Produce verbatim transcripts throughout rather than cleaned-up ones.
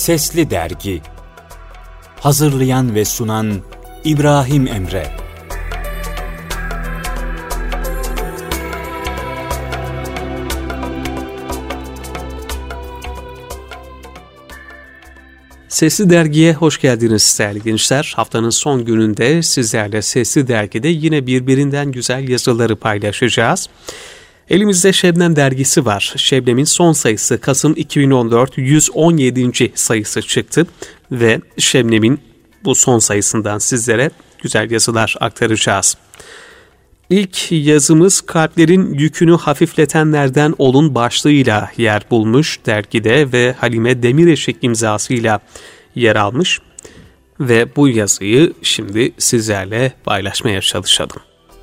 Sesli Dergi. Hazırlayan ve sunan İbrahim Emre. Sesli Dergi'ye hoş geldiniz değerli gençler. Haftanın son gününde sizlerle Sesli Dergi'de yine birbirinden güzel yazıları paylaşacağız. Elimizde Şebnem dergisi var. Şebnem'in son sayısı Kasım iki bin on dört yüz on yedinci sayısı çıktı ve Şebnem'in bu son sayısından sizlere güzel yazılar aktaracağız. İlk yazımız kalplerin yükünü hafifletenlerden olun başlığıyla yer bulmuş dergide ve Halime Demireşik imzasıyla yer almış ve bu yazıyı şimdi sizlerle paylaşmaya çalışalım.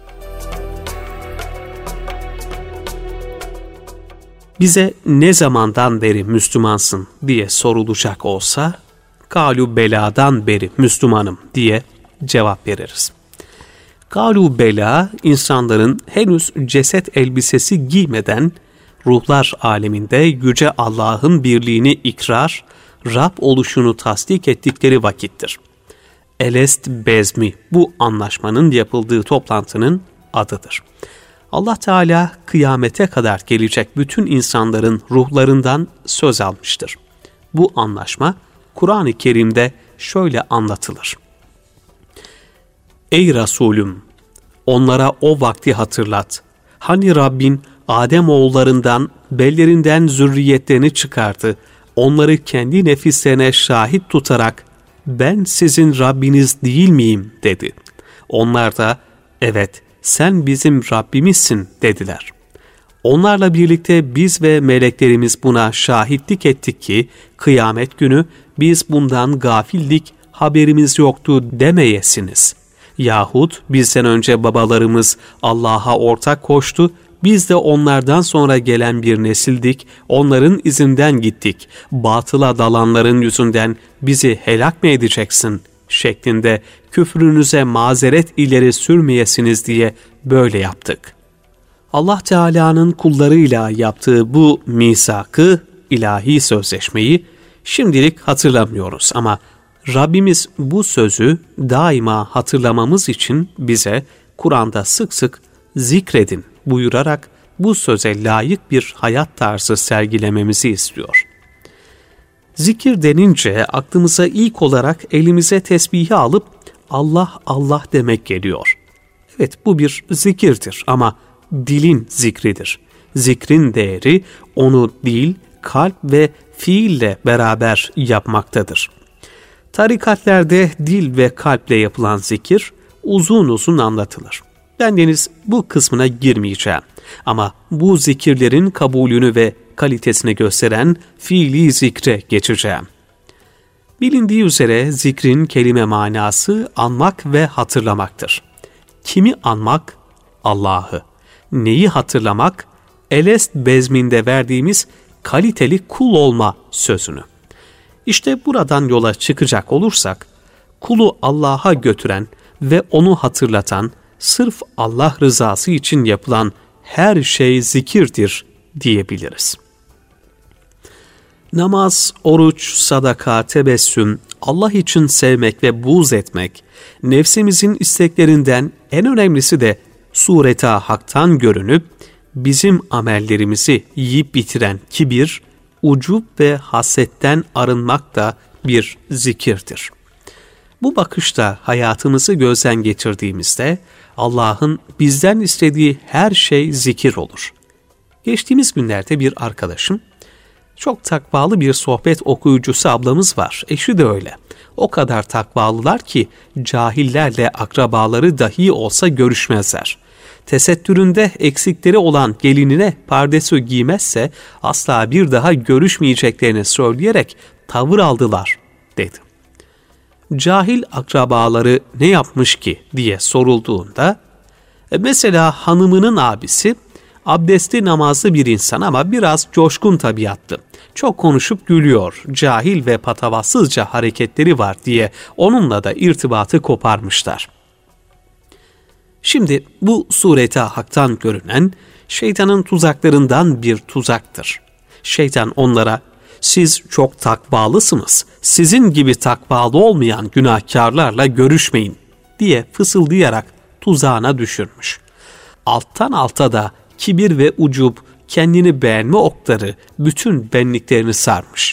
Bize ne zamandan beri Müslümansın diye sorulacak olsa, Kalu beladan beri Müslümanım diye cevap veririz. Kalu bela, insanların henüz ceset elbisesi giymeden ruhlar aleminde Yüce Allah'ın birliğini ikrar, Rab oluşunu tasdik ettikleri vakittir. Elest Bezmi bu anlaşmanın yapıldığı toplantının adıdır. Allah Teala kıyamete kadar gelecek bütün insanların ruhlarından söz almıştır. Bu anlaşma Kur'an-ı Kerim'de şöyle anlatılır. Ey Resulüm! Onlara o vakti hatırlat. Hani Rabbin Adem oğullarından, bellerinden zürriyetlerini çıkardı. Onları kendi nefislerine şahit tutarak, ben sizin Rabbiniz değil miyim dedi. Onlar da, evet sen bizim Rabbimizsin dediler. Onlarla birlikte biz ve meleklerimiz buna şahitlik ettik ki, kıyamet günü biz bundan gafildik, haberimiz yoktu demeyesiniz. Yahut bizden önce babalarımız Allah'a ortak koştu, biz de onlardan sonra gelen bir nesildik, onların izinden gittik. Batıla dalanların yüzünden bizi helak mı edeceksin? Şeklinde küfrünüze mazeret ileri sürmeyesiniz diye böyle yaptık. Allah Teala'nın kullarıyla yaptığı bu misakı, ilahi sözleşmeyi şimdilik hatırlamıyoruz ama Rabbimiz bu sözü daima hatırlamamız için bize Kur'an'da sık sık zikredin buyurarak bu söze layık bir hayat tarzı sergilememizi istiyor. Zikir denince aklımıza ilk olarak elimize tesbihi alıp Allah Allah demek geliyor. Evet, bu bir zikirdir ama dilin zikridir. Zikrin değeri onu dil, kalp ve fiille beraber yapmaktadır. Tarikatlerde dil ve kalple yapılan zikir uzun uzun anlatılır. Bendeniz bu kısmına girmeyeceğim ama bu zikirlerin kabulünü ve kalitesini gösteren fiili zikre geçeceğim. Bilindiği üzere zikrin kelime manası anmak ve hatırlamaktır. Kimi anmak? Allah'ı. Neyi hatırlamak? Elest bezminde verdiğimiz kaliteli kul olma sözünü. İşte buradan yola çıkacak olursak, kulu Allah'a götüren ve onu hatırlatan, sırf Allah rızası için yapılan her şey zikirdir diyebiliriz. Namaz, oruç, sadaka, tebessüm, Allah için sevmek ve buğz etmek, nefsimizin isteklerinden en önemlisi de sureta haktan görünüp, bizim amellerimizi yiyip bitiren kibir, ucup ve hasetten arınmak da bir zikirdir. Bu bakışta hayatımızı gözden geçirdiğimizde Allah'ın bizden istediği her şey zikir olur. Geçtiğimiz günlerde bir arkadaşım, çok takvalı bir sohbet okuyucusu ablamız var. Eşi de öyle. O kadar takvalılar ki cahillerle akrabaları dahi olsa görüşmezler. Tesettüründe eksikleri olan gelinine pardesü giymezse asla bir daha görüşmeyeceklerini söyleyerek tavır aldılar dedi. Cahil akrabaları ne yapmış ki diye sorulduğunda, e mesela hanımının abisi abdestli namazlı bir insan ama biraz coşkun tabiatlı. Çok konuşup gülüyor, cahil ve patavatsızca hareketleri var diye onunla da irtibatı koparmışlar. Şimdi bu surete haktan görünen şeytanın tuzaklarından bir tuzaktır. Şeytan onlara siz çok takvalısınız, sizin gibi takvalı olmayan günahkarlarla görüşmeyin diye fısıldayarak tuzağına düşürmüş. Alttan alta da kibir ve ucub, kendini beğenme okları bütün benliklerini sarmış.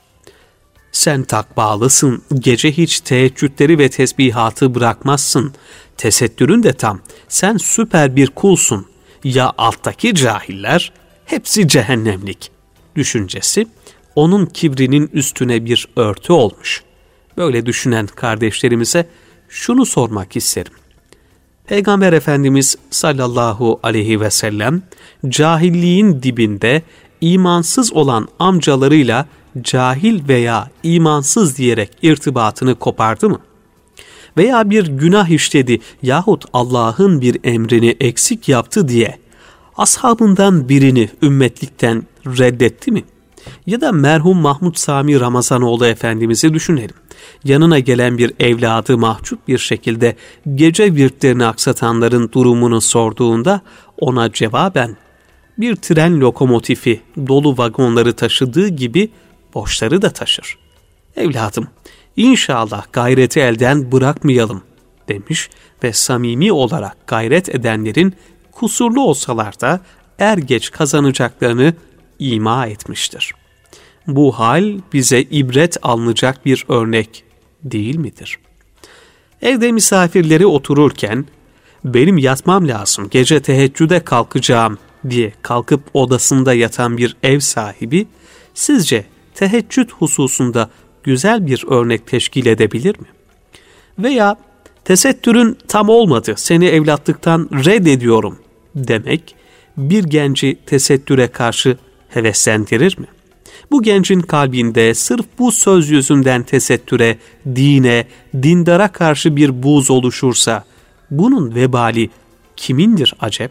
Sen takvalısın, gece hiç teheccüdleri ve tesbihatı bırakmazsın, tesettürün de tam, sen süper bir kulsun, ya alttaki cahiller, hepsi cehennemlik düşüncesi, onun kibrinin üstüne bir örtü olmuş. Böyle düşünen kardeşlerimize şunu sormak isterim. Peygamber Efendimiz sallallahu aleyhi ve sellem, cahilliğin dibinde imansız olan amcalarıyla cahil veya imansız diyerek irtibatını kopardı mı? Veya bir günah işledi yahut Allah'ın bir emrini eksik yaptı diye ashabından birini ümmetlikten reddetti mi? Ya da merhum Mahmud Sami Ramazanoğlu Efendimiz'i düşünelim. Yanına gelen bir evladı mahcup bir şekilde gece virtlerini aksatanların durumunu sorduğunda ona cevaben, bir tren lokomotifi dolu vagonları taşıdığı gibi boşları da taşır. Evladım, İnşallah gayreti elden bırakmayalım demiş ve samimi olarak gayret edenlerin kusurlu olsalar da er geç kazanacaklarını ima etmiştir. Bu hal bize ibret alınacak bir örnek değil midir? Evde misafirleri otururken benim yatmam lazım, gece teheccüde kalkacağım diye kalkıp odasında yatan bir ev sahibi sizce teheccüd hususunda güzel bir örnek teşkil edebilir mi? Veya tesettürün tam olmadı, seni evlatlıktan reddediyorum demek bir genci tesettüre karşı heveslendirir mi? Bu gencin kalbinde sırf bu söz yüzünden tesettüre, dine, dindara karşı bir buğz oluşursa bunun vebali kimindir acep?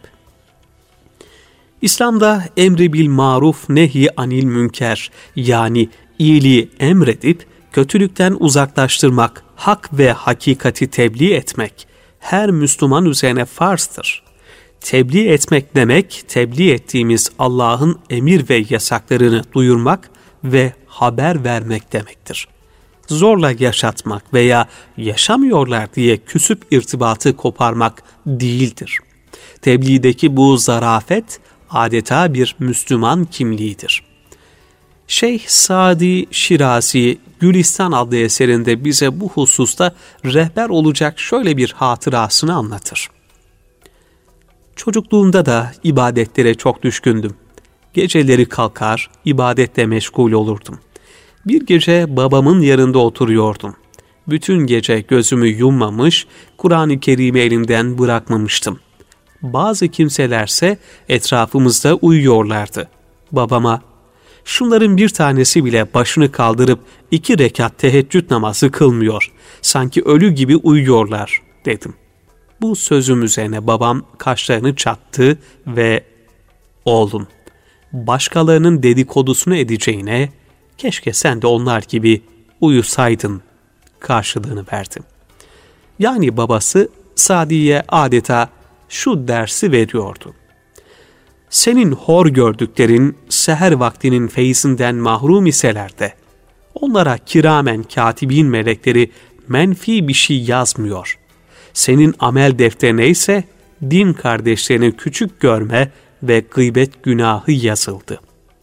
İslam'da emri bil maruf nehi anil münker, yani iyiliği emredip kötülükten uzaklaştırmak, hak ve hakikati tebliğ etmek her Müslüman üzerine farzdır. Tebliğ etmek demek, tebliğ ettiğimiz Allah'ın emir ve yasaklarını duyurmak ve haber vermek demektir. Zorla yaşatmak veya yaşamıyorlar diye küsüp irtibatı koparmak değildir. Tebliğdeki bu zarafet adeta bir Müslüman kimliğidir. Şeyh Sadi Şirazi Gülistan adlı eserinde bize bu hususta rehber olacak şöyle bir hatırasını anlatır. Çocukluğumda da ibadetlere çok düşkündüm. Geceleri kalkar, ibadetle meşgul olurdum. Bir gece babamın yanında oturuyordum. Bütün gece gözümü yummamış, Kur'an-ı Kerim'i elimden bırakmamıştım. Bazı kimselerse etrafımızda uyuyorlardı. Babama, şunların bir tanesi bile başını kaldırıp iki rekat teheccüd namazı kılmıyor, sanki ölü gibi uyuyorlar dedim. Bu sözüm üzerine babam kaşlarını çattı ve oğlum, başkalarının dedikodusunu edeceğine keşke sen de onlar gibi uyusaydın karşılığını verdim. Yani babası Sadi'ye adeta şu dersi veriyordu. Senin hor gördüklerin seher vaktinin feyzinden mahrum iseler de onlara kiramen katibin melekleri menfi bir şey yazmıyor. Senin amel defterine ise din kardeşlerini küçük görme ve gıybet günahı yazıldı.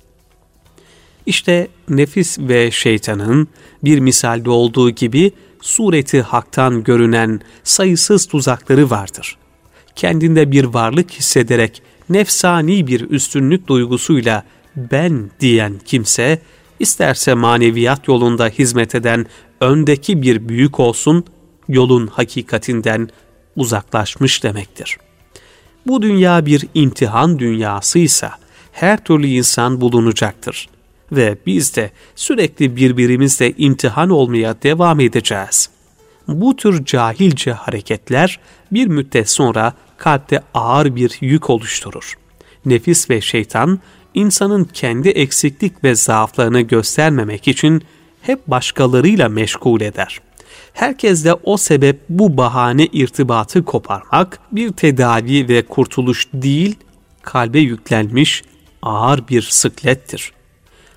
İşte nefis ve şeytanın bir misalde olduğu gibi sureti haktan görünen sayısız tuzakları vardır. Kendinde bir varlık hissederek nefsani bir üstünlük duygusuyla ben diyen kimse, isterse maneviyat yolunda hizmet eden öndeki bir büyük olsun, yolun hakikatinden uzaklaşmış demektir. Bu dünya bir imtihan dünyasıysa her türlü insan bulunacaktır ve biz de sürekli birbirimizle imtihan olmaya devam edeceğiz. Bu tür cahilce hareketler bir müddet sonra kalpte ağır bir yük oluşturur. Nefis ve şeytan insanın kendi eksiklik ve zaaflarını göstermemek için hep başkalarıyla meşgul eder. Herkes de o sebep bu bahane irtibatı koparmak bir tedavi ve kurtuluş değil, kalbe yüklenmiş ağır bir sıklettir.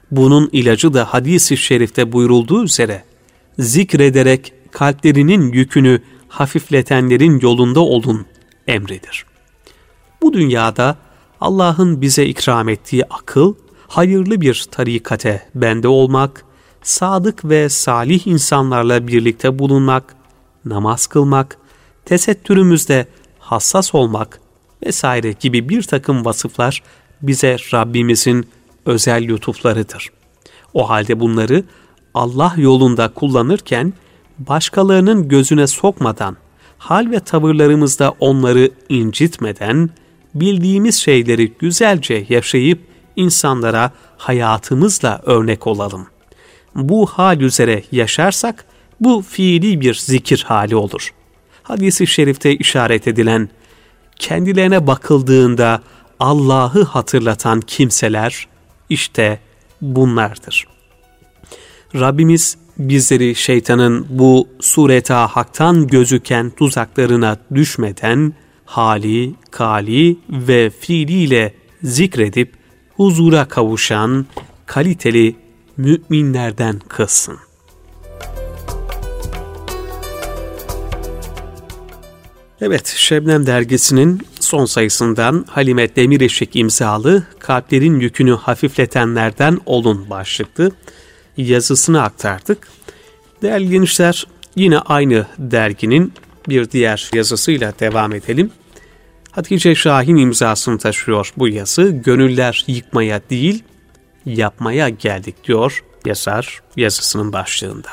Bunun ilacı da hadis-i şerifte buyurulduğu üzere zikrederek kalplerinin yükünü hafifletenlerin yolunda olun emridir. Bu dünyada Allah'ın bize ikram ettiği akıl, hayırlı bir tarikate bende olmak, sadık ve salih insanlarla birlikte bulunmak, namaz kılmak, tesettürümüzde hassas olmak vesaire gibi bir takım vasıflar bize Rabbimizin özel lütuflarıdır. O halde bunları Allah yolunda kullanırken başkalarının gözüne sokmadan, hal ve tavırlarımızda onları incitmeden, bildiğimiz şeyleri güzelce yaşayıp insanlara hayatımızla örnek olalım. Bu hal üzere yaşarsak bu fiili bir zikir hali olur. Hadis-i şerifte işaret edilen, kendilerine bakıldığında Allah'ı hatırlatan kimseler işte bunlardır. Rabbimiz bizleri şeytanın bu sureta haktan gözüken tuzaklarına düşmeden hali, kali ve fiiliyle zikredip huzura kavuşan kaliteli müminlerden kılsın. Evet, Şebnem dergisinin son sayısından Halime Demireşik imzalı Kalplerin Yükünü Hafifletenlerden Olun başlıklı yazısını aktardık. Değerli gençler, yine aynı derginin bir diğer yazısıyla devam edelim. Hatice Şahin imzasını taşıyor bu yazı. Gönüller yıkmaya değil, yapmaya geldik diyor yazar yazısının başlığında.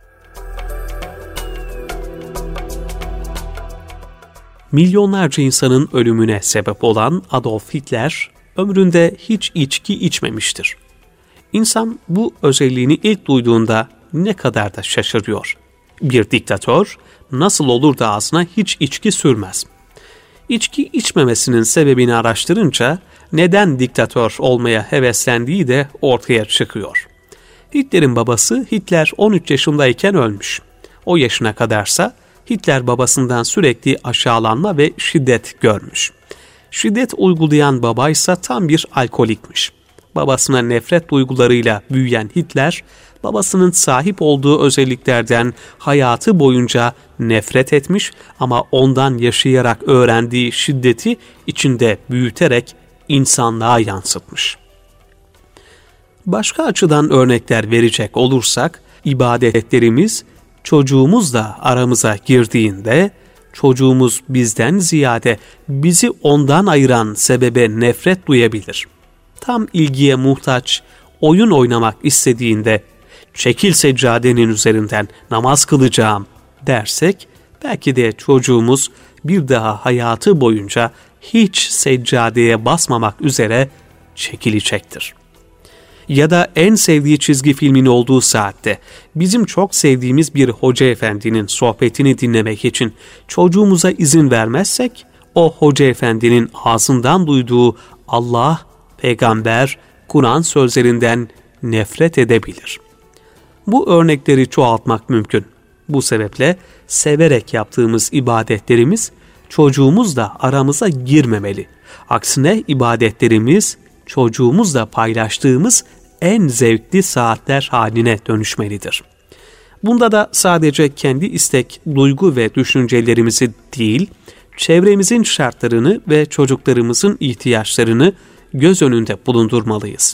Milyonlarca insanın ölümüne sebep olan Adolf Hitler ömründe hiç içki içmemiştir. İnsan bu özelliğini ilk duyduğunda ne kadar da şaşırıyor. Bir diktatör nasıl olur da ağzına hiç içki sürmez? İçki içmemesinin sebebini araştırınca neden diktatör olmaya heveslendiği de ortaya çıkıyor. Hitler'in babası Hitler on üç yaşındayken ölmüş. O yaşına kadarsa Hitler babasından sürekli aşağılanma ve şiddet görmüş. Şiddet uygulayan babaysa tam bir alkolikmiş. Babasına nefret duygularıyla büyüyen Hitler, babasının sahip olduğu özelliklerden hayatı boyunca nefret etmiş ama ondan yaşayarak öğrendiği şiddeti içinde büyüterek insanlığa yansıtmış. Başka açıdan örnekler verecek olursak, ibadetlerimiz çocuğumuzla aramıza girdiğinde, çocuğumuz bizden ziyade bizi ondan ayıran sebebe nefret duyabilir. Tam ilgiye muhtaç, oyun oynamak istediğinde, çekil seccadenin üzerinden namaz kılacağım dersek, belki de çocuğumuz bir daha hayatı boyunca hiç seccadeye basmamak üzere çekilecektir. Ya da en sevdiği çizgi filmin olduğu saatte bizim çok sevdiğimiz bir hoca efendinin sohbetini dinlemek için çocuğumuza izin vermezsek, o hoca efendinin ağzından duyduğu Allah, peygamber, Kur'an sözlerinden nefret edebilir. Bu örnekleri çoğaltmak mümkün. Bu sebeple severek yaptığımız ibadetlerimiz çocuğumuzla aramıza girmemeli. Aksine ibadetlerimiz çocuğumuzla paylaştığımız en zevkli saatler haline dönüşmelidir. Bunda da sadece kendi istek, duygu ve düşüncelerimizi değil, çevremizin şartlarını ve çocuklarımızın ihtiyaçlarını göz önünde bulundurmalıyız.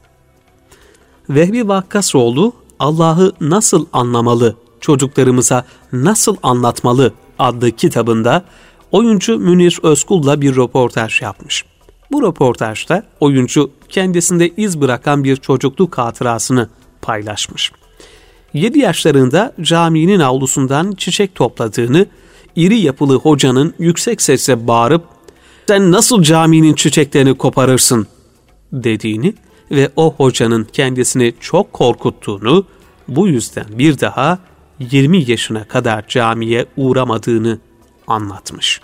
Vehbi Vakkasoğlu, Allah'ı nasıl anlamalı, çocuklarımıza nasıl anlatmalı adlı kitabında oyuncu Münir Özkul'la bir röportaj yapmış. Bu röportajda oyuncu kendisinde iz bırakan bir çocukluk hatırasını paylaşmış. yedi yaşlarında caminin avlusundan çiçek topladığını, iri yapılı hocanın yüksek sesle bağırıp "Sen nasıl caminin çiçeklerini koparırsın?" dediğini ve o hocanın kendisini çok korkuttuğunu, bu yüzden bir daha yirmi yaşına kadar camiye uğramadığını anlatmış.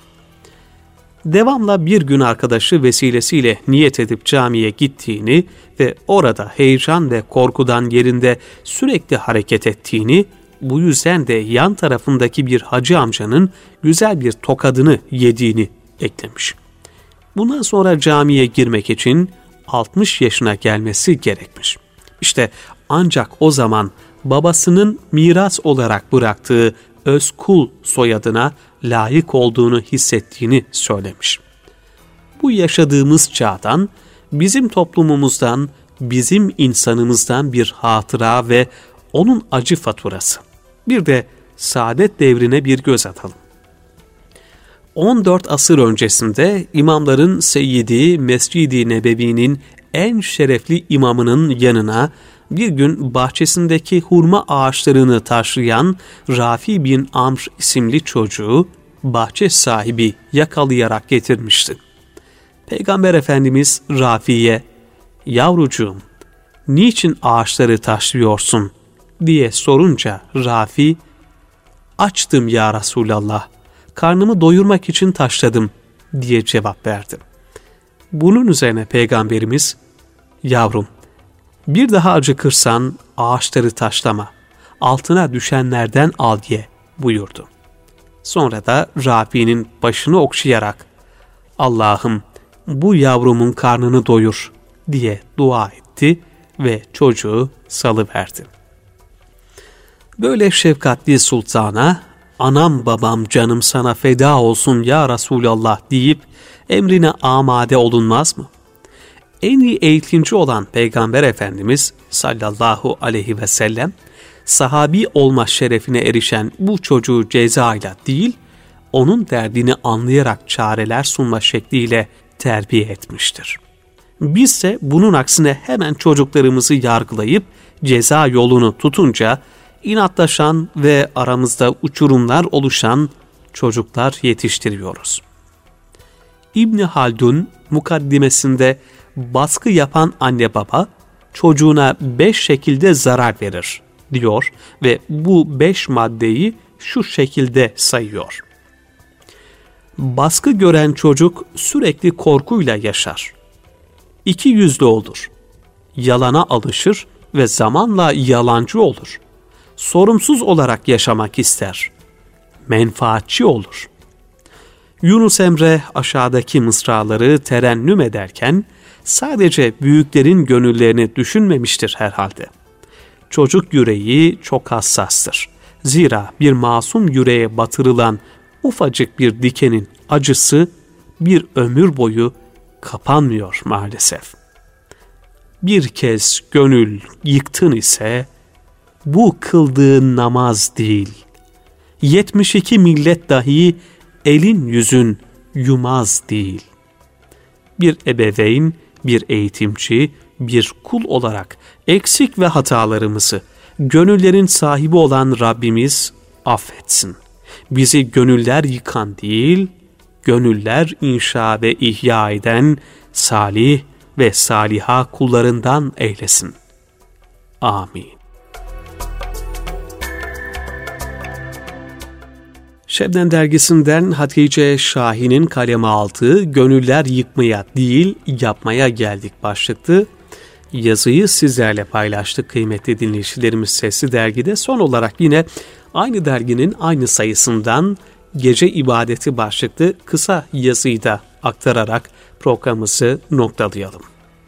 Devamla bir gün arkadaşı vesilesiyle niyet edip camiye gittiğini ve orada heyecan ve korkudan yerinde sürekli hareket ettiğini, bu yüzden de yan tarafındaki bir hacı amcanın güzel bir tokadını yediğini eklemiş. Bundan sonra camiye girmek için altmış yaşına gelmesi gerekmiş. İşte ancak o zaman babasının miras olarak bıraktığı özkul soyadına layık olduğunu hissettiğini söylemiş. Bu yaşadığımız çağdan, bizim toplumumuzdan, bizim insanımızdan bir hatıra ve onun acı faturası. Bir de saadet devrine bir göz atalım. on dört asır öncesinde imamların seyyidi Mescid-i Nebevi'nin en şerefli imamının yanına bir gün bahçesindeki hurma ağaçlarını taşıyan Rafi bin Amr isimli çocuğu bahçe sahibi yakalayarak getirmişti. Peygamber Efendimiz Rafi'ye, "Yavrucuğum, niçin ağaçları taşlıyorsun?" diye sorunca Rafi, "Açtım ya Resulallah, karnımı doyurmak için taşladım," diye cevap verdi. Bunun üzerine Peygamberimiz, "Yavrum, bir daha acıkırsan ağaçları taşlama, altına düşenlerden al ye," buyurdu. Sonra da Rafi'nin başını okşayarak, "Allah'ım, bu yavrumun karnını doyur," diye dua etti ve çocuğu salıverdi. Böyle şefkatli sultana, "Anam babam canım sana feda olsun ya Resulallah," deyip emrine amade olunmaz mı? En iyi eğitimci olan Peygamber Efendimiz sallallahu aleyhi ve sellem, sahabi olma şerefine erişen bu çocuğu cezayla değil, onun derdini anlayarak çareler sunma şekliyle terbiye etmiştir. Bizse bunun aksine hemen çocuklarımızı yargılayıp ceza yolunu tutunca inatlaşan ve aramızda uçurumlar oluşan çocuklar yetiştiriyoruz. İbn Haldun mukaddimesinde baskı yapan anne baba çocuğuna beş şekilde zarar verir diyor ve bu beş maddeyi şu şekilde sayıyor. Baskı gören çocuk sürekli korkuyla yaşar. İki yüzlü olur. Yalana alışır ve zamanla yalancı olur. Sorumsuz olarak yaşamak ister. Menfaatçi olur. Yunus Emre aşağıdaki mısraları terennüm ederken sadece büyüklerin gönüllerini düşünmemiştir herhalde. Çocuk yüreği çok hassastır. Zira bir masum yüreğe batırılan ufacık bir dikenin acısı bir ömür boyu kapanmıyor maalesef. Bir kez gönül yıktın ise bu kıldığın namaz değil. Yetmiş iki millet dahi elin yüzün yumaz değil. Bir ebeveyn, bir eğitimci, bir kul olarak eksik ve hatalarımızı gönüllerin sahibi olan Rabbimiz affetsin. Bizi gönüller yıkan değil, gönüller inşa ve ihya eden salih ve saliha kullarından eylesin. Amin. Şebnem dergisinden Hatice Şahin'in kaleme aldığı "Gönüller yıkmaya değil yapmaya geldik" başlıklı yazıyı sizlerle paylaştık kıymetli dinleyicilerimiz Sesli Dergi'de. Son olarak yine aynı derginin aynı sayısından "Gece ibadeti" başlıklı kısa yazıyı da aktararak programımızı noktalayalım.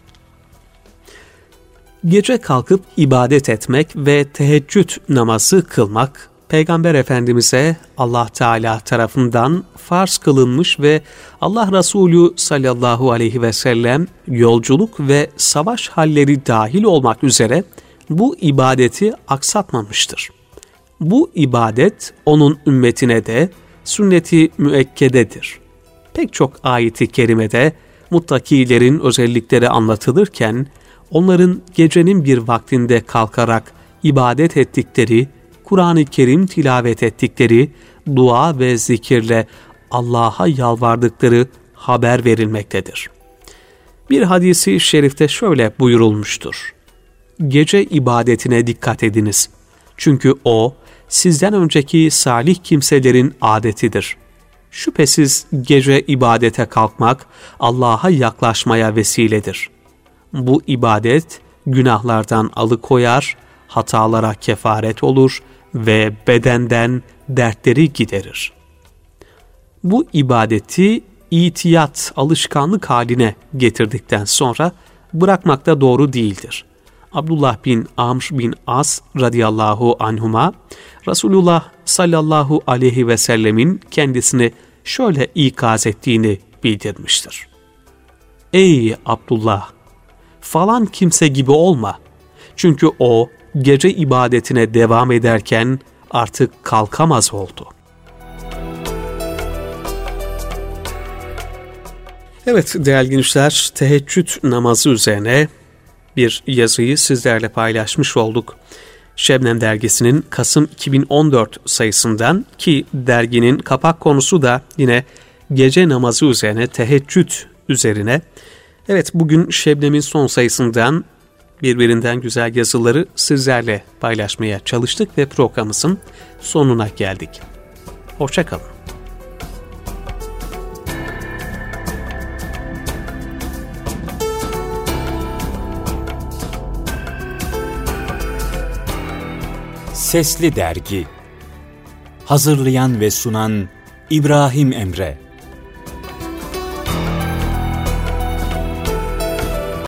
Gece kalkıp ibadet etmek ve teheccüd namazı kılmak, Peygamber Efendimiz'e Allah Teala tarafından farz kılınmış ve Allah Resulü sallallahu aleyhi ve sellem yolculuk ve savaş halleri dahil olmak üzere bu ibadeti aksatmamıştır. Bu ibadet onun ümmetine de sünnet-i müekkededir. Pek çok ayet-i kerimede muttakilerin özellikleri anlatılırken onların gecenin bir vaktinde kalkarak ibadet ettikleri, Kur'an-ı Kerim tilavet ettikleri, dua ve zikirle Allah'a yalvardıkları haber verilmektedir. Bir hadisi şerifte şöyle buyurulmuştur: "Gece ibadetine dikkat ediniz. Çünkü o, sizden önceki salih kimselerin adetidir. Şüphesiz gece ibadete kalkmak, Allah'a yaklaşmaya vesiledir. Bu ibadet, günahlardan alıkoyar, hatalara kefaret olur ve bedenden dertleri giderir." Bu ibadeti itiyat, alışkanlık haline getirdikten sonra bırakmak da doğru değildir. Abdullah bin Amr bin As radıyallahu anhuma, Resulullah sallallahu aleyhi ve sellemin kendisini şöyle ikaz ettiğini bildirmiştir. Ey Abdullah! Falan kimse gibi olma. Çünkü o gece ibadetine devam ederken artık kalkamaz oldu. Evet değerli gençler, teheccüd namazı üzerine bir yazıyı sizlerle paylaşmış olduk. Şebnem dergisinin Kasım iki bin on dört sayısından, ki derginin kapak konusu da yine gece namazı üzerine, teheccüd üzerine. Evet, bugün Şebnem'in son sayısından birbirinden güzel yazıları sizlerle paylaşmaya çalıştık ve programımızın sonuna geldik. Hoşça kalın. Sesli Dergi. Hazırlayan ve sunan İbrahim Emre.